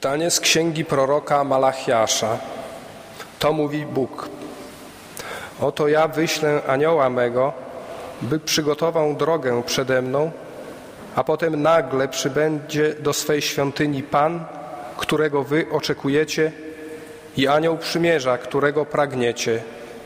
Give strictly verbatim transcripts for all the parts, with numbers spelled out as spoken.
Czytanie z księgi proroka Malachiasza. To mówi Bóg. Oto ja wyślę anioła mego, by przygotował drogę przede mną, a potem nagle przybędzie do swej świątyni Pan, którego wy oczekujecie, i anioł przymierza, którego pragniecie.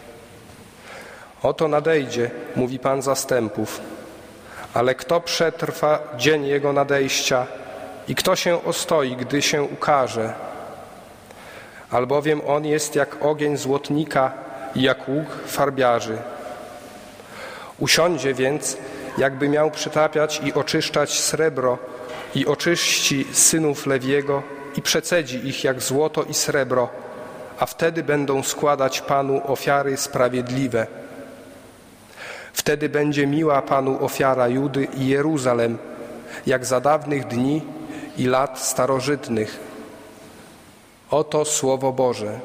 Oto nadejdzie, mówi Pan zastępów, ale kto przetrwa dzień jego nadejścia i kto się ostoi, gdy się ukaże? Albowiem on jest jak ogień złotnika i jak łuk farbiarzy. Usiądzie więc, jakby miał przytapiać i oczyszczać srebro, i oczyści synów Lewiego i przecedzi ich jak złoto i srebro, a wtedy będą składać Panu ofiary sprawiedliwe. Wtedy będzie miła Panu ofiara Judy i Jeruzalem, jak za dawnych dni i lat starożytnych. Oto Słowo Boże.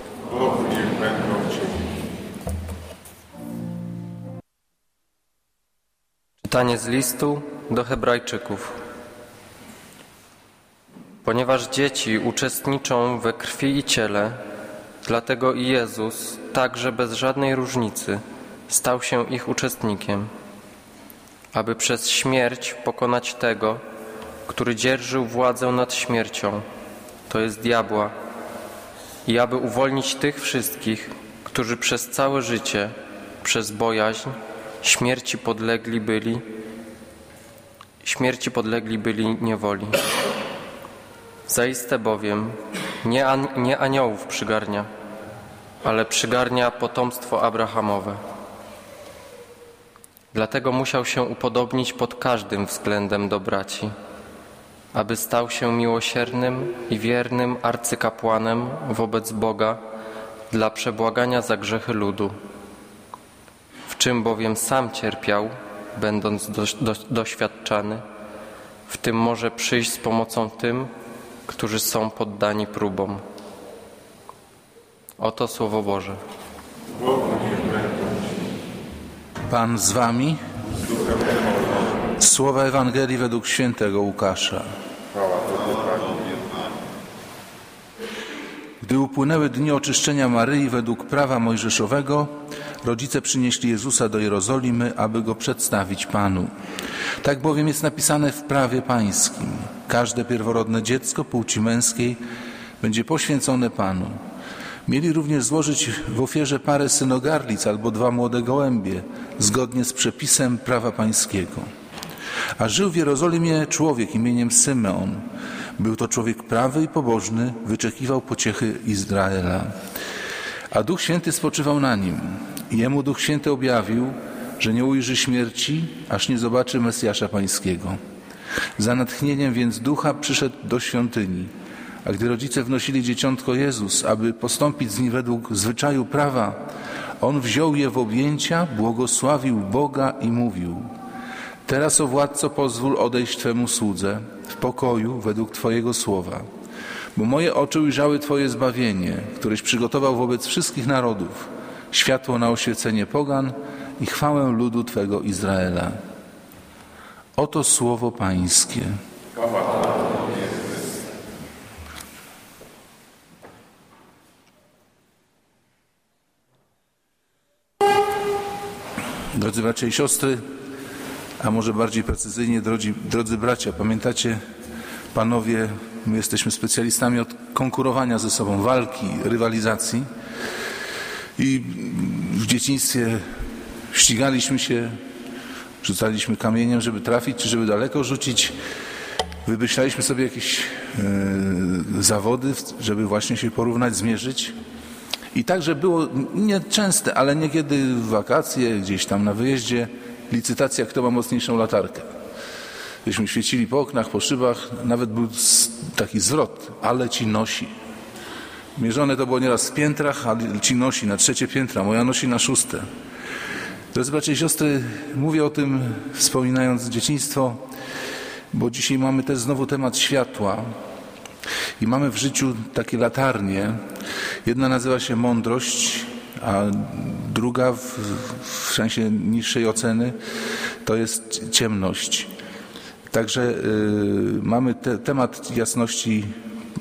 Czytanie z listu do Hebrajczyków. Ponieważ dzieci uczestniczą we krwi i ciele, dlatego i Jezus, także bez żadnej różnicy, stał się ich uczestnikiem, aby przez śmierć pokonać tego, który dzierżył władzę nad śmiercią, to jest diabła, i aby uwolnić tych wszystkich, którzy przez całe życie, przez bojaźń, śmierci podlegli byli, śmierci podlegli byli niewoli. Zaiste bowiem nie, an, nie aniołów przygarnia, ale przygarnia potomstwo Abrahamowe. Dlatego musiał się upodobnić pod każdym względem do braci, aby stał się miłosiernym i wiernym arcykapłanem wobec Boga dla przebłagania za grzechy ludu. W czym bowiem sam cierpiał, będąc do, do, doświadczany, w tym może przyjść z pomocą tym, którzy są poddani próbom. Oto Słowo Boże. Pan z wami. Słowa Ewangelii według świętego Łukasza. Gdy upłynęły dni oczyszczenia Maryi według prawa mojżeszowego, rodzice przynieśli Jezusa do Jerozolimy, aby go przedstawić Panu. Tak bowiem jest napisane w prawie pańskim. Każde pierworodne dziecko płci męskiej będzie poświęcone Panu. Mieli również złożyć w ofierze parę synogarlic albo dwa młode gołębie, zgodnie z przepisem prawa pańskiego. A żył w Jerozolimie człowiek imieniem Symeon. Był to człowiek prawy i pobożny, wyczekiwał pociechy Izraela. A Duch Święty spoczywał na nim. I jemu Duch Święty objawił, że nie ujrzy śmierci, aż nie zobaczy Mesjasza Pańskiego. Za natchnieniem więc Ducha przyszedł do świątyni. A gdy rodzice wnosili dzieciątko Jezus, aby postąpić z nim według zwyczaju prawa, on wziął je w objęcia, błogosławił Boga i mówił: Teraz, o Władco, pozwól odejść Twemu słudze w pokoju według Twojego słowa. Bo moje oczy ujrzały Twoje zbawienie, któreś przygotował wobec wszystkich narodów, światło na oświecenie pogan i chwałę ludu Twego Izraela. Oto słowo Pańskie. Drodzy bracia i siostry, a może bardziej precyzyjnie, drodzy, drodzy bracia, pamiętacie, panowie, my jesteśmy specjalistami od konkurowania ze sobą, walki, rywalizacji i w dzieciństwie ścigaliśmy się, rzucaliśmy kamieniem, żeby trafić, czy żeby daleko rzucić. Wymyślaliśmy sobie jakieś e, zawody, żeby właśnie się porównać, zmierzyć. I także było nieczęste, ale niekiedy w wakacje, gdzieś tam na wyjeździe, licytacja, kto ma mocniejszą latarkę. Żeśmy świecili po oknach, po szybach, nawet był taki zwrot, ale ci nosi. Mierzone to było nieraz w piętrach, ale ci nosi na trzecie piętra, moja nosi na szóste. Drodzy bracia i siostry, mówię o tym wspominając dzieciństwo, bo dzisiaj mamy też znowu temat światła i mamy w życiu takie latarnie. Jedna nazywa się mądrość, a druga w, w sensie niższej oceny to jest ciemność. Także y, mamy te, temat jasności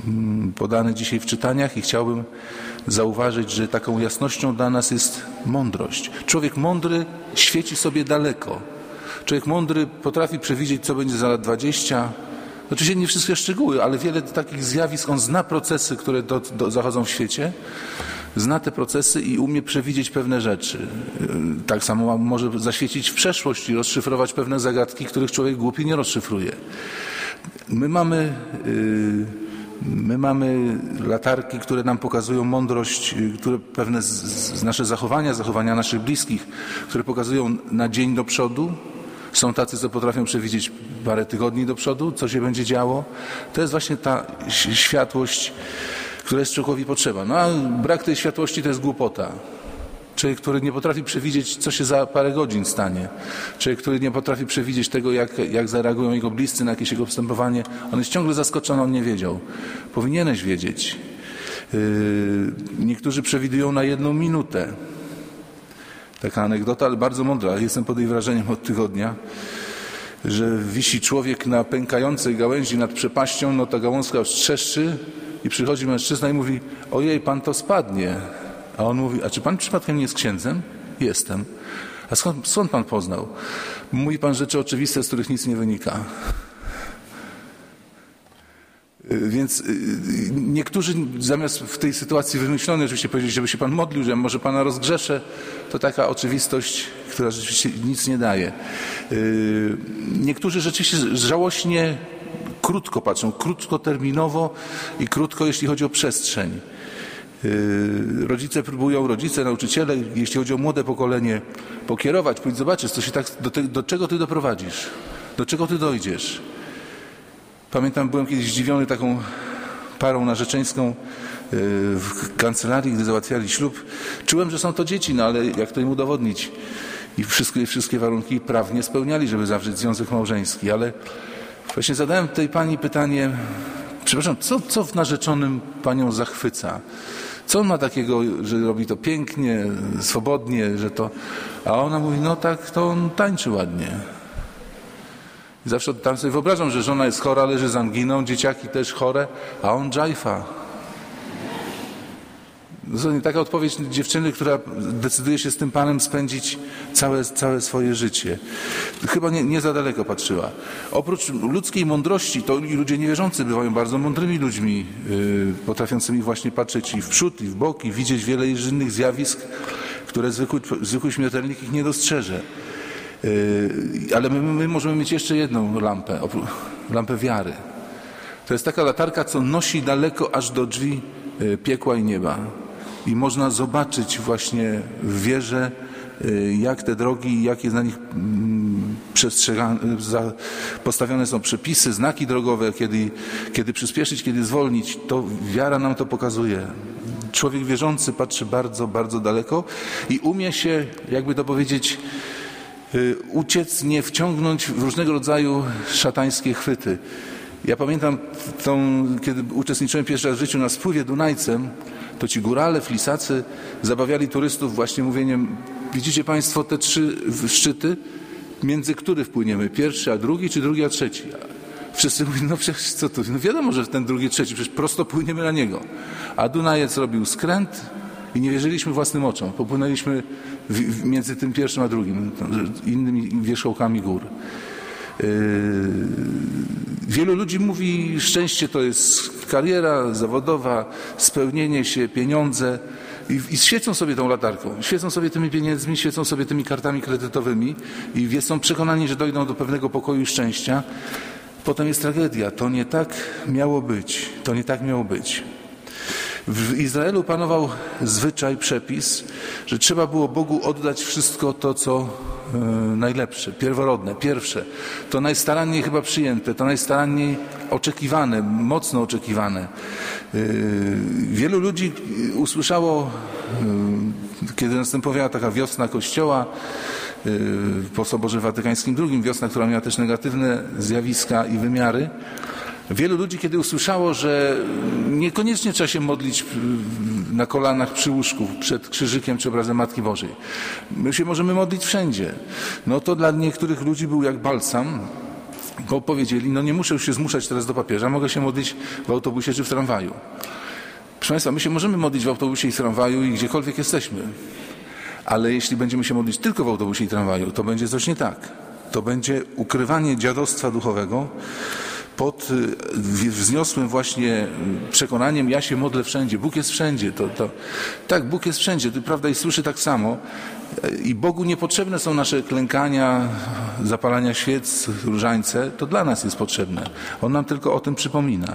podany dzisiaj w czytaniach i chciałbym zauważyć, że taką jasnością dla nas jest mądrość. Człowiek mądry świeci sobie daleko. Człowiek mądry potrafi przewidzieć, co będzie za lat dwadzieścia. Oczywiście nie wszystkie szczegóły, ale wiele takich zjawisk. On zna procesy, które do, do, zachodzą w świecie, zna te procesy i umie przewidzieć pewne rzeczy. Tak samo może zaświecić w przeszłość i rozszyfrować pewne zagadki, których człowiek głupi nie rozszyfruje. My mamy, my mamy latarki, które nam pokazują mądrość, które pewne z, z nasze zachowania, zachowania naszych bliskich, które pokazują na dzień do przodu. Są tacy, co potrafią przewidzieć parę tygodni do przodu, co się będzie działo. To jest właśnie ta światłość, która jest człowiekowi potrzeba. No a brak tej światłości to jest głupota. Człowiek, który nie potrafi przewidzieć, co się za parę godzin stanie. Człowiek, który nie potrafi przewidzieć tego, jak, jak zareagują jego bliscy na jakieś jego postępowanie. On jest ciągle zaskoczony, on nie wiedział. Powinieneś wiedzieć. Yy, niektórzy przewidują na jedną minutę. Taka anegdota, ale bardzo mądra. Jestem pod jej wrażeniem od tygodnia, że wisi człowiek na pękającej gałęzi nad przepaścią, no ta gałązka już trzeszczy i przychodzi mężczyzna i mówi: ojej, pan to spadnie. A on mówi: a czy pan przypadkiem nie jest księdzem? Jestem. A skąd, skąd pan poznał? Mówi pan rzeczy oczywiste, z których nic nie wynika. Więc niektórzy zamiast w tej sytuacji wymyślonej oczywiście powiedzieć, żeby się pan modlił, że może pana rozgrzeszę, to taka oczywistość, która rzeczywiście nic nie daje. Niektórzy rzeczywiście żałośnie krótko patrzą, krótkoterminowo i krótko, jeśli chodzi o przestrzeń. Rodzice próbują, rodzice, nauczyciele, jeśli chodzi o młode pokolenie, pokierować, pójdź zobaczysz, co się tak, do, te, do czego ty doprowadzisz, do czego ty dojdziesz. Pamiętam, byłem kiedyś zdziwiony taką parą narzeczeńską w kancelarii, gdy załatwiali ślub. Czułem, że są to dzieci, no ale jak to im udowodnić? I wszystkie, wszystkie warunki prawnie spełniali, żeby zawrzeć związek małżeński. Ale właśnie zadałem tej pani pytanie, przepraszam, co, co w narzeczonym panią zachwyca? Co on ma takiego, że robi to pięknie, swobodnie, że to... A ona mówi: no tak, to on tańczy ładnie. I zawsze tam sobie wyobrażam, że żona jest chora, leży z anginą, dzieciaki też chore, a on dżajfa. Taka odpowiedź dziewczyny, która decyduje się z tym panem spędzić całe, całe swoje życie. Chyba nie, nie za daleko patrzyła. Oprócz ludzkiej mądrości, to i ludzie niewierzący bywają bardzo mądrymi ludźmi, yy, potrafiącymi właśnie patrzeć i w przód, i w bok, i widzieć wiele innych zjawisk, które zwykły, zwykły śmiertelnik ich nie dostrzeże. Yy, ale my, my możemy mieć jeszcze jedną lampę, lampę wiary. To jest taka latarka, co nosi daleko aż do drzwi yy, piekła i nieba. I można zobaczyć właśnie w wierze, yy, jak te drogi, jakie na nich przestrzegane, postawione są przepisy, znaki drogowe, kiedy, kiedy przyspieszyć, kiedy zwolnić. To wiara nam to pokazuje. Człowiek wierzący patrzy bardzo, bardzo daleko i umie się, jakby to powiedzieć, uciec, nie wciągnąć w różnego rodzaju szatańskie chwyty. Ja pamiętam, tą, kiedy uczestniczyłem pierwszy raz w życiu na spływie Dunajcem, to ci górale, flisacy zabawiali turystów właśnie mówieniem: widzicie państwo te trzy szczyty? Między który wpłyniemy? Pierwszy a drugi, czy drugi a trzeci? Wszyscy mówili: no przecież co tu? No wiadomo, że w ten drugi, trzeci, przecież prosto płyniemy na niego. A Dunajec robił skręt i nie wierzyliśmy własnym oczom. Popłynęliśmy w, w, między tym pierwszym a drugim, innymi wierzchołkami gór. Yy, wielu ludzi mówi: szczęście to jest kariera zawodowa, spełnienie się, pieniądze. I, I świecą sobie tą latarką, świecą sobie tymi pieniędzmi, świecą sobie tymi kartami kredytowymi i są przekonani, że dojdą do pewnego pokoju i szczęścia. Potem jest tragedia. To nie tak miało być. To nie tak miało być. W Izraelu panował zwyczaj, przepis, że trzeba było Bogu oddać wszystko to, co e, najlepsze, pierworodne, pierwsze. To najstaranniej chyba przyjęte, to najstaranniej oczekiwane, mocno oczekiwane. E, wielu ludzi usłyszało, e, kiedy następowała taka wiosna Kościoła, e, po Soborze Watykańskim drugim, wiosna, która miała też negatywne zjawiska i wymiary, wielu ludzi, kiedy usłyszało, że niekoniecznie trzeba się modlić na kolanach przy łóżku, przed krzyżykiem czy obrazem Matki Bożej. My się możemy modlić wszędzie. No to dla niektórych ludzi był jak balsam, bo powiedzieli, no nie muszę już się zmuszać teraz do papieża, mogę się modlić w autobusie czy w tramwaju. Proszę Państwa, my się możemy modlić w autobusie i w tramwaju i gdziekolwiek jesteśmy, ale jeśli będziemy się modlić tylko w autobusie i tramwaju, to będzie coś nie tak. To będzie ukrywanie dziadostwa duchowego pod wzniosłym właśnie przekonaniem, ja się modlę wszędzie, Bóg jest wszędzie. To, to, tak, Bóg jest wszędzie, to prawda, i słyszy tak samo. I Bogu niepotrzebne są nasze klękania, zapalania świec, różańce, to dla nas jest potrzebne. On nam tylko o tym przypomina.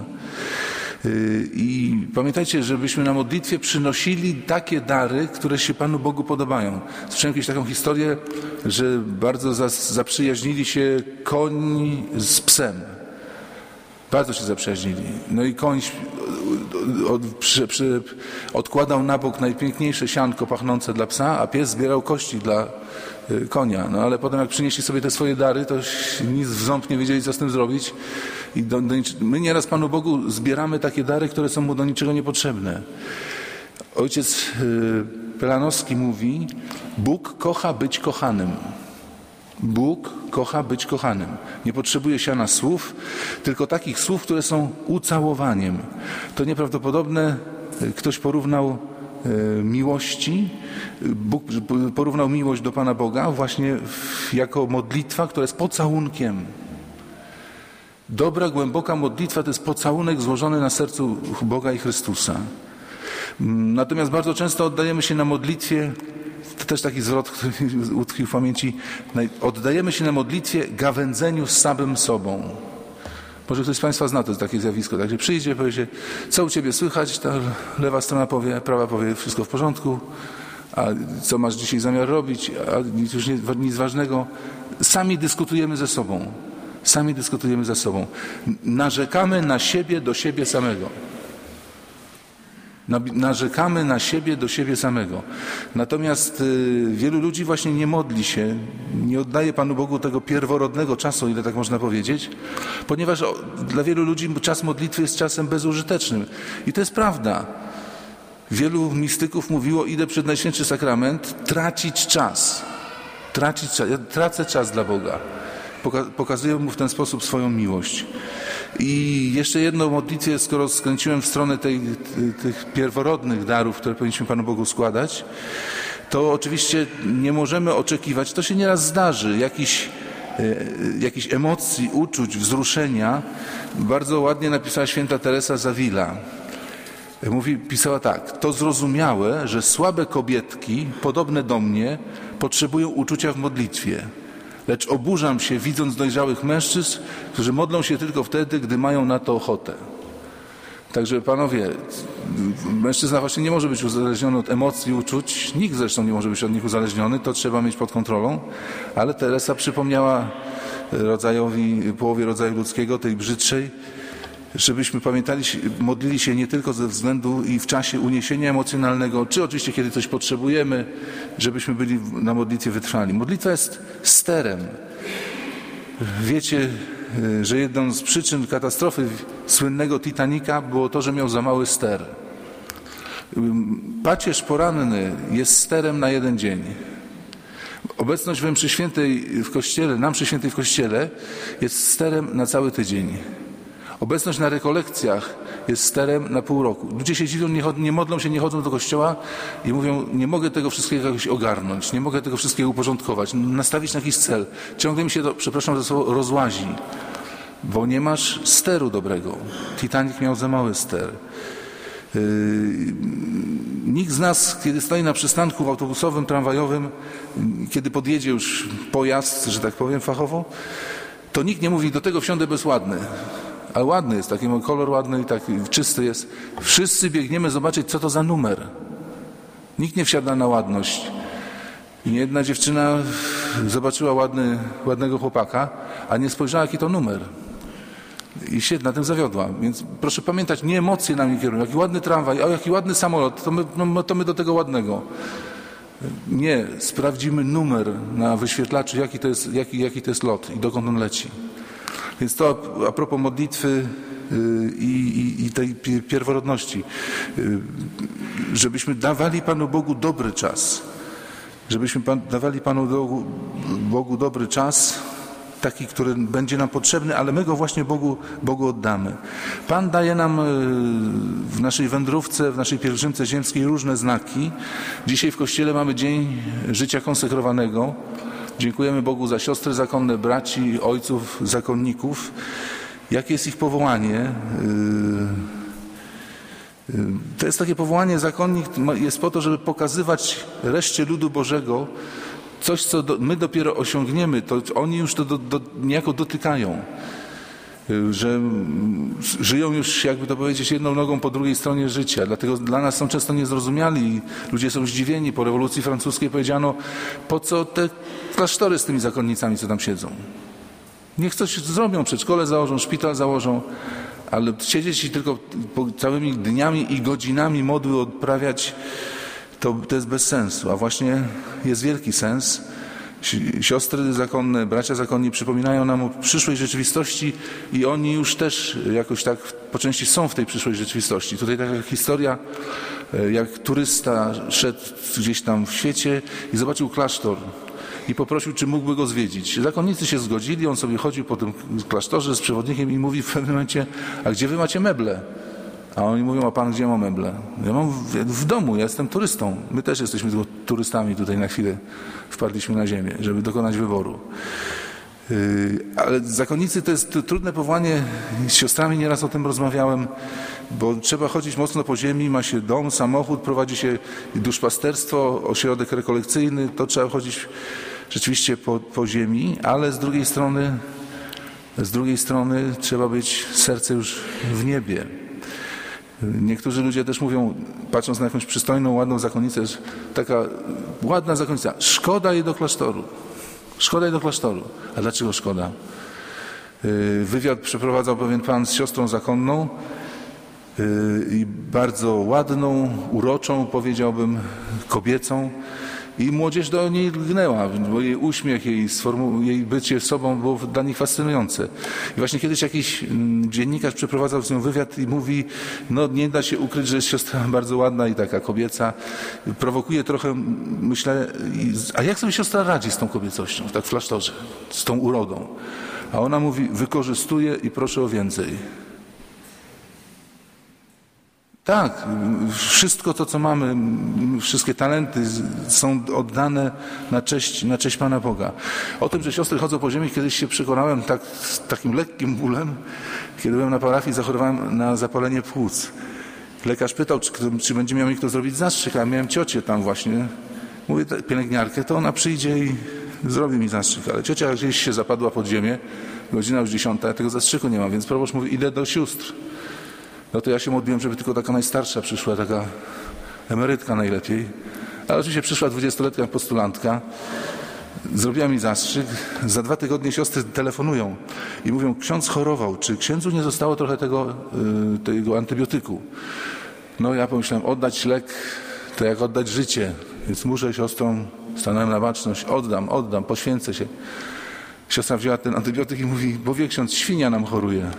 I pamiętajcie, żebyśmy na modlitwie przynosili takie dary, które się Panu Bogu podobają. Słyszałem kiedyś taką historię, że bardzo zaprzyjaźnili się koń z psem. Bardzo się zaprzyjaźnili. No i koń od, przy, przy, odkładał na bok najpiękniejsze sianko pachnące dla psa, a pies zbierał kości dla y, konia. No ale potem jak przynieśli sobie te swoje dary, to nic w ząb nie wiedzieli, co z tym zrobić. I do, do, my nieraz Panu Bogu zbieramy takie dary, które są Mu do niczego niepotrzebne. Ojciec y, Pelanowski mówi, Bóg kocha być kochanym. Bóg kocha być kochanym. Nie potrzebuje siana słów, tylko takich słów, które są ucałowaniem. To nieprawdopodobne. Ktoś porównał e, miłości, Bóg porównał miłość do Pana Boga właśnie w, jako modlitwa, która jest pocałunkiem. Dobra, głęboka modlitwa to jest pocałunek złożony na sercu Boga i Chrystusa. Natomiast bardzo często oddajemy się na modlitwie, to też taki zwrot, który utkwił w pamięci, oddajemy się na modlitwie gawędzeniu z samym sobą. Może ktoś z Państwa zna to takie zjawisko, także przyjdzie, powie się, co u Ciebie słychać, ta lewa strona powie, prawa powie, wszystko w porządku, a co masz dzisiaj zamiar robić, a nic już nie, nic ważnego. Sami dyskutujemy ze sobą, sami dyskutujemy ze sobą. Narzekamy na siebie do siebie samego. Narzekamy na siebie do siebie samego. Natomiast y, wielu ludzi właśnie nie modli się, nie oddaje Panu Bogu tego pierworodnego czasu, ile tak można powiedzieć, ponieważ o, dla wielu ludzi czas modlitwy jest czasem bezużytecznym. I to jest prawda. Wielu mistyków mówiło, idę przed Najświętszy Sakrament, tracić czas. Tracić czas. Ja tracę czas dla Boga. Poka- pokazuję Mu w ten sposób swoją miłość. I jeszcze jedno modlitwie, skoro skręciłem w stronę tej, tych pierworodnych darów, które powinniśmy Panu Bogu składać, to oczywiście nie możemy oczekiwać, to się nieraz zdarzy, jakichś jakichś emocji, uczuć, wzruszenia. Bardzo ładnie napisała święta Teresa z Avila. Mówi, pisała tak, to zrozumiałe, że słabe kobietki, podobne do mnie, potrzebują uczucia w modlitwie. Lecz oburzam się, widząc dojrzałych mężczyzn, którzy modlą się tylko wtedy, gdy mają na to ochotę. Także panowie, mężczyzna właśnie nie może być uzależniony od emocji, uczuć. Nikt zresztą nie może być od nich uzależniony, to trzeba mieć pod kontrolą. Ale Teresa przypomniała rodzajowi, połowie rodzaju ludzkiego, tej brzydszej, żebyśmy pamiętali, modlili się nie tylko ze względu i w czasie uniesienia emocjonalnego, czy oczywiście kiedy coś potrzebujemy, żebyśmy byli na modlitwie wytrwali. Modlitwa jest sterem. Wiecie, że jedną z przyczyn katastrofy słynnego Titanica było to, że miał za mały ster. Pacierz poranny jest sterem na jeden dzień. Obecność we mszy świętej w kościele, na mszy świętej w kościele jest sterem na cały tydzień. Obecność na rekolekcjach jest sterem na pół roku. Ludzie się dziwią, nie, chod- nie modlą się, nie chodzą do kościoła i mówią, nie mogę tego wszystkiego jakoś ogarnąć, nie mogę tego wszystkiego uporządkować, nastawić na jakiś cel. Ciągle mi się to, przepraszam za słowo, rozłazi, bo nie masz steru dobrego. Titanic miał za mały ster. Yy, nikt z nas, kiedy stoi na przystanku autobusowym, tramwajowym, kiedy podjedzie już pojazd, że tak powiem fachowo, to nikt nie mówi, do tego wsiądę bezładny. Ale ładny jest, taki kolor ładny i taki czysty jest. Wszyscy biegniemy zobaczyć, co to za numer. Nikt nie wsiada na ładność. I jedna dziewczyna zobaczyła ładny, ładnego chłopaka, a nie spojrzała, jaki to numer. I się na tym zawiodła. Więc proszę pamiętać, nie emocje nami kierują. Jaki ładny tramwaj, a jaki ładny samolot, to my, no, to my do tego ładnego. Nie, sprawdzimy numer na wyświetlaczu, jaki to jest, jaki, jaki to jest lot i dokąd on leci. Więc to a propos modlitwy i, i, i tej pierworodności. Żebyśmy dawali Panu Bogu dobry czas. Żebyśmy pan, dawali Panu Bogu, Bogu dobry czas taki, który będzie nam potrzebny, ale my go właśnie Bogu, Bogu oddamy. Pan daje nam w naszej wędrówce, w naszej pielgrzymce ziemskiej różne znaki. Dzisiaj w Kościele mamy Dzień Życia Konsekrowanego. Dziękujemy Bogu za siostry zakonne, braci, ojców, zakonników. Jakie jest ich powołanie? To jest takie powołanie, zakonnik jest po to, żeby pokazywać reszcie ludu Bożego coś, co do, my dopiero osiągniemy, to oni już to do, do, niejako dotykają. Że żyją już, jakby to powiedzieć, jedną nogą po drugiej stronie życia. Dlatego dla nas są często niezrozumiali. Ludzie są zdziwieni. Po rewolucji francuskiej powiedziano, po co te klasztory z tymi zakonnicami, co tam siedzą. Niech coś zrobią, przedszkole założą, szpital założą, ale siedzieć i tylko całymi dniami i godzinami modły odprawiać, to, to jest bez sensu. A właśnie jest wielki sens. Siostry zakonne, bracia zakonni przypominają nam o przyszłej rzeczywistości i oni już też jakoś tak po części są w tej przyszłej rzeczywistości. Tutaj taka historia, jak turysta szedł gdzieś tam w świecie i zobaczył klasztor i poprosił, czy mógłby go zwiedzić. Zakonnicy się zgodzili, on sobie chodził po tym klasztorze z przewodnikiem i mówi w pewnym momencie, a gdzie wy macie meble? A oni mówią, a pan gdzie ma meble? Ja mam w, w domu, ja jestem turystą. My też jesteśmy tylko turystami tutaj na chwilę. Wpadliśmy na ziemię, żeby dokonać wyboru. Yy, ale zakonnicy to jest trudne powołanie. Z siostrami nieraz o tym rozmawiałem, bo trzeba chodzić mocno po ziemi, ma się dom, samochód, prowadzi się duszpasterstwo, ośrodek rekolekcyjny, to trzeba chodzić rzeczywiście po, po ziemi, ale z drugiej strony, z drugiej strony trzeba być serce już w niebie. Niektórzy ludzie też mówią, patrząc na jakąś przystojną, ładną zakonnicę, taka ładna zakonnica, szkoda jej do klasztoru. Szkoda jej do klasztoru. A dlaczego szkoda? Wywiad przeprowadzał pewien pan z siostrą zakonną i bardzo ładną, uroczą, powiedziałbym, kobiecą. I młodzież do niej lgnęła, bo jej uśmiech, jej, sformu- jej bycie sobą było dla nich fascynujące. I właśnie kiedyś jakiś dziennikarz przeprowadzał z nią wywiad i mówi, no nie da się ukryć, że jest siostra bardzo ładna i taka kobieca. Prowokuje trochę, myślę, a jak sobie siostra radzi z tą kobiecością, tak w klasztorze, z tą urodą? A ona mówi, wykorzystuję i proszę o więcej. Tak, wszystko to, co mamy, wszystkie talenty są oddane na cześć, na cześć Pana Boga. O tym, że siostry chodzą po ziemi, kiedyś się przekonałem tak, z takim lekkim bólem, kiedy byłem na parafii, zachorowałem na zapalenie płuc. Lekarz pytał, czy, czy będzie miał mi kto zrobić zastrzyk, a miałem ciocię tam właśnie, mówię, pielęgniarkę, to ona przyjdzie i zrobi mi zastrzyk. Ale ciocia gdzieś się zapadła pod ziemię, godzina już dziesiąta, ja tego zastrzyku nie mam, więc proboszcz mówi, idę do sióstr. No to ja się modliłem, żeby tylko taka najstarsza przyszła, taka emerytka najlepiej. Ale oczywiście przyszła dwudziestoletnia postulantka, zrobiła mi zastrzyk. Za dwa tygodnie siostry telefonują i mówią, ksiądz chorował, czy księdzu nie zostało trochę tego, yy, tego antybiotyku? No ja pomyślałem, oddać lek, to jak oddać życie, więc muszę siostrą, stanąłem na baczność, oddam, oddam, poświęcę się. Siostra wzięła ten antybiotyk i mówi, bo wie ksiądz, świnia nam choruje.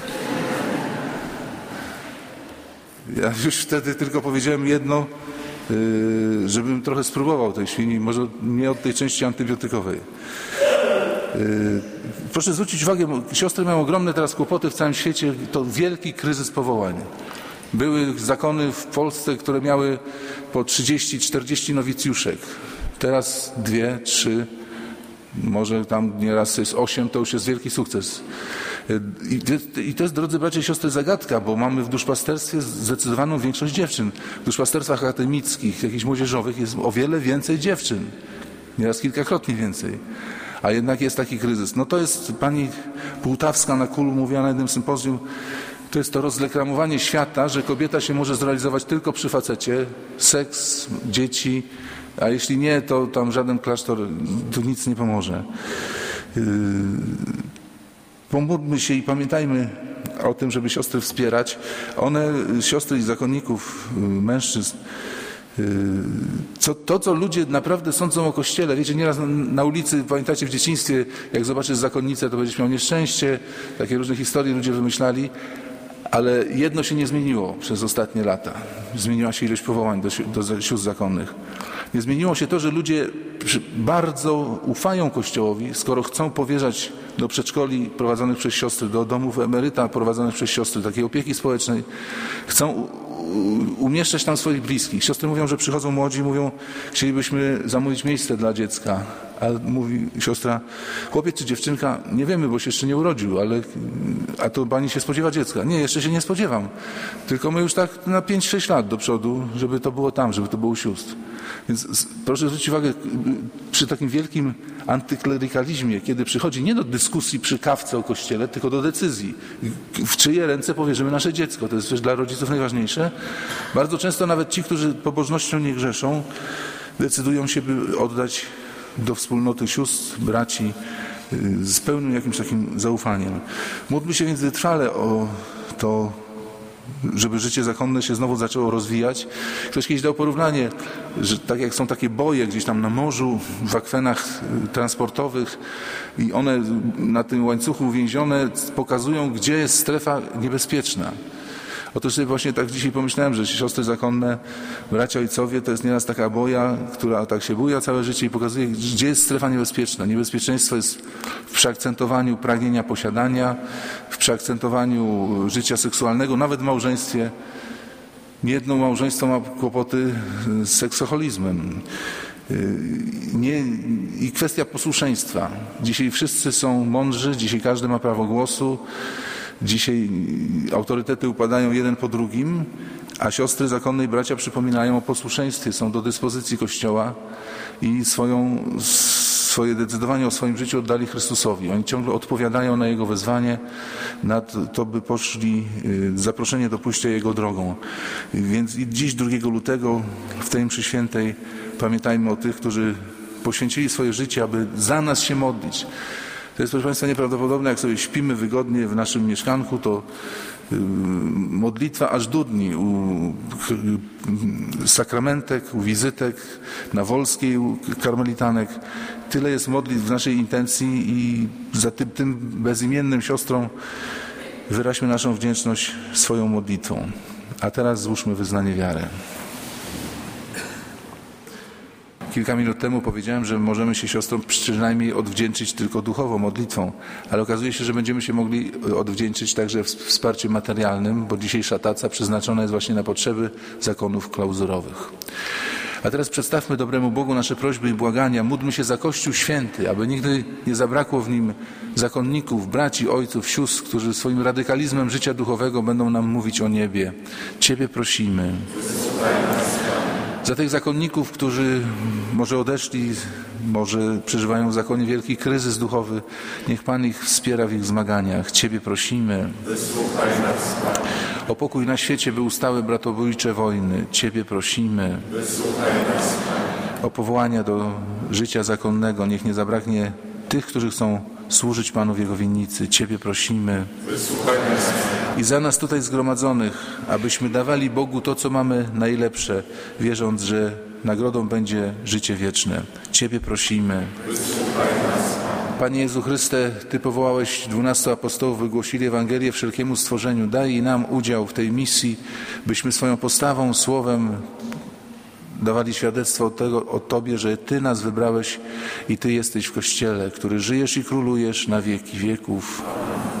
Ja już wtedy tylko powiedziałem jedno, yy, żebym trochę spróbował tej świni, może nie od tej części antybiotykowej. Yy, proszę zwrócić uwagę, siostry mają ogromne teraz kłopoty w całym świecie, to wielki kryzys powołań. Były zakony w Polsce, które miały po trzydzieści czterdzieści nowicjuszek. Teraz dwie, trzy, może tam nieraz jest osiem, to już jest wielki sukces. I to jest, drodzy bracia i siostry, zagadka, bo mamy w duszpasterstwie zdecydowaną większość dziewczyn. W duszpasterstwach akademickich, jakichś młodzieżowych jest o wiele więcej dziewczyn. Nieraz kilkakrotnie więcej. A jednak jest taki kryzys. No to jest pani Półtawska na Kulu mówiła na jednym sympozjum, to jest to rozreklamowanie świata, że kobieta się może zrealizować tylko przy facecie. Seks, dzieci, a jeśli nie, to tam żaden klasztor, tu nic nie pomoże. Yy... Pomódlmy się i pamiętajmy o tym, żeby siostry wspierać. One, siostry i zakonników, mężczyzn, co, to, co ludzie naprawdę sądzą o Kościele. Wiecie, nieraz na, na ulicy, pamiętacie w dzieciństwie, jak zobaczysz zakonnicę, to będziesz miał nieszczęście. Takie różne historie ludzie wymyślali. Ale jedno się nie zmieniło przez ostatnie lata. Zmieniła się ilość powołań do, do sióstr zakonnych. Nie zmieniło się to, że ludzie bardzo ufają Kościołowi, skoro chcą powierzać do przedszkoli prowadzonych przez siostry, do domów emeryta prowadzonych przez siostry, takiej opieki społecznej, chcą umieszczać tam swoich bliskich. Siostry mówią, że przychodzą młodzi i mówią, chcielibyśmy zamówić miejsce dla dziecka. A mówi siostra, chłopiec czy dziewczynka, nie wiemy, bo się jeszcze nie urodził, ale a to pani się spodziewa dziecka. Nie, jeszcze się nie spodziewam. Tylko my już tak na pięć sześć lat do przodu, żeby to było tam, żeby to było u sióstr. Więc proszę zwrócić uwagę, przy takim wielkim antyklerykalizmie, kiedy przychodzi nie do dyskusji przy kawce o Kościele, tylko do decyzji, w czyje ręce powierzymy nasze dziecko. To jest też dla rodziców najważniejsze. Bardzo często nawet ci, którzy pobożnością nie grzeszą, decydują się, by oddać do wspólnoty sióstr, braci z pełnym jakimś takim zaufaniem. Módlmy się więc wytrwale o to, żeby życie zakonne się znowu zaczęło rozwijać. Ktoś kiedyś dał porównanie, że tak jak są takie boje gdzieś tam na morzu, w akwenach transportowych i one na tym łańcuchu uwięzione pokazują, gdzie jest strefa niebezpieczna. Otóż sobie właśnie tak dzisiaj pomyślałem, że siostry zakonne, bracia ojcowie, to jest nieraz taka boja, która tak się buja całe życie i pokazuje, gdzie jest strefa niebezpieczna. Niebezpieczeństwo jest w przeakcentowaniu pragnienia posiadania, w przeakcentowaniu życia seksualnego, nawet w małżeństwie. Niejedno małżeństwo ma kłopoty z seksoholizmem. Nie, i kwestia posłuszeństwa. Dzisiaj wszyscy są mądrzy, dzisiaj każdy ma prawo głosu. Dzisiaj autorytety upadają jeden po drugim, a siostry zakonne i bracia przypominają o posłuszeństwie, są do dyspozycji Kościoła i swoją, swoje decydowanie o swoim życiu oddali Chrystusowi. Oni ciągle odpowiadają na Jego wezwanie, na to, by poszli, zaproszenie do pójścia Jego drogą. Więc i dziś drugiego lutego w tej mszy świętej pamiętajmy o tych, którzy poświęcili swoje życie, aby za nas się modlić. To jest, proszę Państwa, nieprawdopodobne, jak sobie śpimy wygodnie w naszym mieszkanku, to modlitwa aż dudni u sakramentek, u wizytek na Wolskiej, u karmelitanek. Tyle jest modlitw w naszej intencji i za tym, tym bezimiennym siostrom wyraźmy naszą wdzięczność swoją modlitwą. A teraz złóżmy wyznanie wiary. Kilka minut temu powiedziałem, że możemy się siostrom przynajmniej odwdzięczyć tylko duchowo, modlitwą, ale okazuje się, że będziemy się mogli odwdzięczyć także wsparciem materialnym, bo dzisiejsza taca przeznaczona jest właśnie na potrzeby zakonów klauzurowych. A teraz przedstawmy dobremu Bogu nasze prośby i błagania. Módlmy się za Kościół święty, aby nigdy nie zabrakło w nim zakonników, braci, ojców, sióstr, którzy swoim radykalizmem życia duchowego będą nam mówić o niebie. Ciebie prosimy. Za tych zakonników, którzy może odeszli, może przeżywają w zakonie wielki kryzys duchowy, niech Pan ich wspiera w ich zmaganiach. Ciebie prosimy. Wysłuchaj nas, Panie. O pokój na świecie, by ustały bratobójcze wojny. Ciebie prosimy. Wysłuchaj nas, Panie. O powołania do życia zakonnego, niech nie zabraknie tych, którzy chcą służyć Panu w Jego winnicy. Ciebie prosimy. Wysłuchaj nas, Panie. I za nas tutaj zgromadzonych, abyśmy dawali Bogu to, co mamy najlepsze, wierząc, że nagrodą będzie życie wieczne. Ciebie prosimy. Wysłuchaj nas, Panie. Panie Jezu Chryste, Ty powołałeś dwunastu apostołów, wygłosili Ewangelię wszelkiemu stworzeniu. Daj i nam udział w tej misji, byśmy swoją postawą, słowem dawali świadectwo tego, o Tobie, że Ty nas wybrałeś i Ty jesteś w Kościele, który żyjesz i królujesz na wieki wieków.